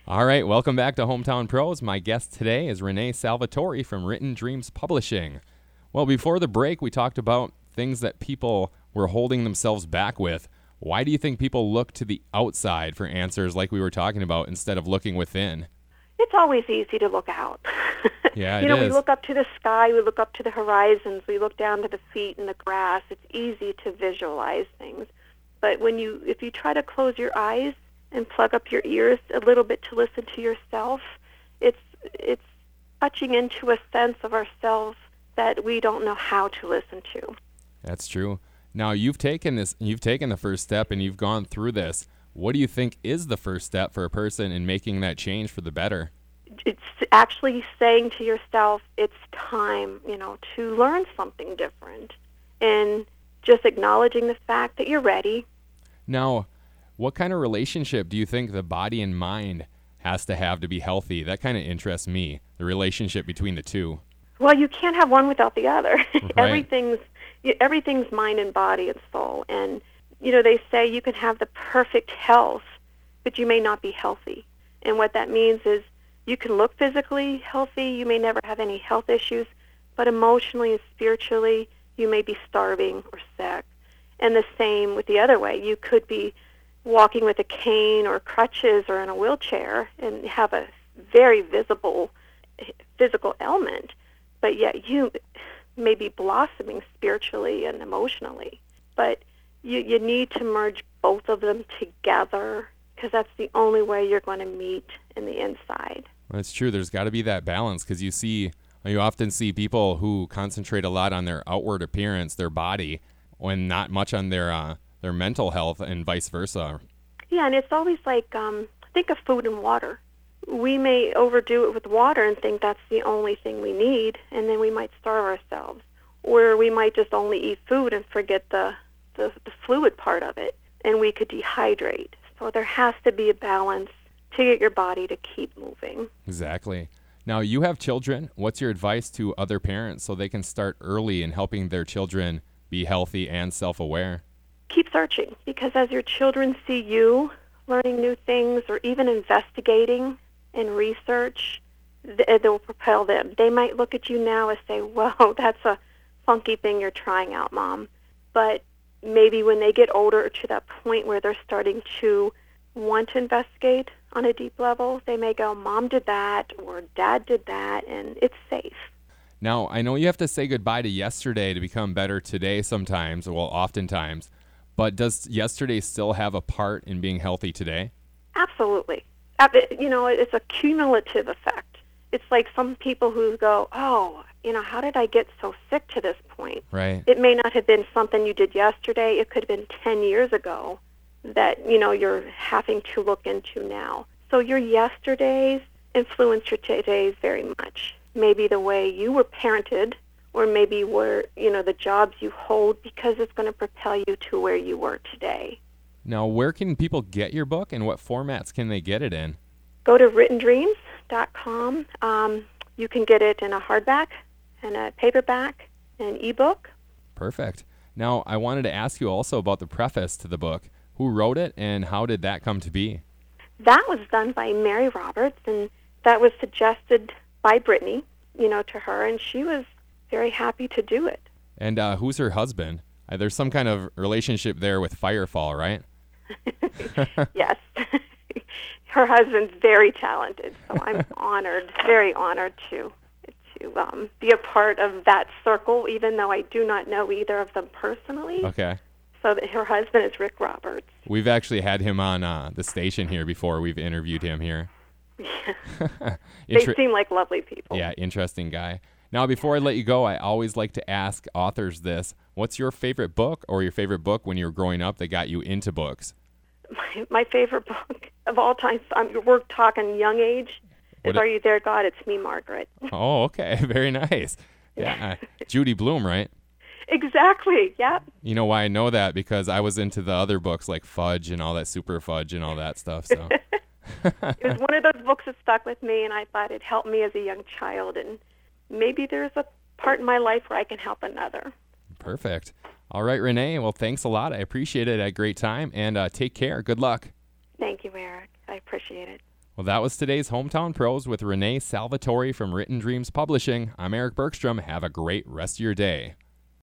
All right, welcome back to Hometown Pros. My guest today is Renee Salvatore from Written Dreams Publishing. Well, before the break, we talked about things that people were holding themselves back with. Why do you think people look to the outside for answers like we were talking about instead of looking within? It's always easy to look out. Yeah, You know, we is. look up to the sky, we look up to the horizons, we look down to the feet and the grass. It's easy to visualize things. But if you try to close your eyes and plug up your ears a little bit to listen to yourself, it's touching into a sense of ourselves that we don't know how to listen to. That's true. Now, you've taken the first step and you've gone through this. What do you think is the first step for a person in making that change for the better? It's actually saying to yourself, it's time, to learn something different, and just acknowledging the fact that you're ready. Now, what kind of relationship do you think the body and mind has to have to be healthy? That kind of interests me, the relationship between the two. Well, you can't have one without the other. Right. Everything's mind and body and soul. And, they say you can have the perfect health, but you may not be healthy. And what that means is you can look physically healthy, you may never have any health issues, but emotionally and spiritually, you may be starving or sick. And the same with the other way. You could be walking with a cane or crutches or in a wheelchair and have a very visible physical ailment, but yet you may be blossoming spiritually and emotionally. But you need to merge both of them together, because that's the only way you're going to meet in the inside. That's true. There's got to be that balance, because you often see people who concentrate a lot on their outward appearance, their body, when not much on their mental health, and vice versa. Yeah, and it's always like, think of food and water. We may overdo it with water and think that's the only thing we need, and then we might starve ourselves. Or we might just only eat food and forget the fluid part of it, and we could dehydrate. So there has to be a balance to get your body to keep moving. Exactly. Now, you have children. What's your advice to other parents so they can start early in helping their children be healthy and self-aware? Keep searching, because as your children see you learning new things or even investigating and research, they will propel them. They might look at you now and say, "Whoa, that's a funky thing you're trying out, Mom." But maybe when they get older, to that point where they're starting to want to investigate on a deep level, they may go, "Mom did that," or "Dad did that," and it's safe. Now, I know you have to say goodbye to yesterday to become better today sometimes, well, oftentimes, but does yesterday still have a part in being healthy today? Absolutely. It's a cumulative effect. It's like some people who go, "Oh, how did I get so sick to this point?" Right. It may not have been something you did yesterday. It could have been 10 years ago that, you're having to look into now. So your yesterdays influence your todays very much. Maybe the way you were parented, or maybe the jobs you hold, because it's going to propel you to where you were today. Now, where can people get your book, and what formats can they get it in? Go to writtendreams.com. You can get it in a hardback and a paperback and ebook. Perfect. Now, I wanted to ask you also about the preface to the book. Who wrote it, and how did that come to be? That was done by Mary Roberts, and that was suggested by Brittany, to her, and she was very happy to do it. And who's her husband? There's some kind of relationship there with Firefall, right? Yes. Her husband's very talented, so I'm very honored to be a part of that circle, even though I do not know either of them personally. Okay. So that her husband is Rick Roberts. We've actually had him on the station here before. We've interviewed him here. They seem like lovely people. Yeah, interesting guy. Now, before I let you go, I always like to ask authors this. What's your favorite book, or your favorite book when you were growing up that got you into books? My favorite book of all time, we're talking young age, is Are You There, God? It's Me, Margaret. Oh, okay. Very nice. Yeah. Judy Blume, right? Exactly, yeah. You know why I know that? Because I was into the other books like Fudge and all that, Super Fudge and all that stuff. So it was one of those books that stuck with me, and I thought it helped me as a young child, and maybe there's a part in my life where I can help another. Perfect. All right, Renee. Well, thanks a lot. I appreciate it. I had a great time, and take care. Good luck. Thank you, Eric. I appreciate it. Well, that was today's Hometown Pros with Renee Salvatore from Written Dreams Publishing. I'm Eric Bergstrom. Have a great rest of your day.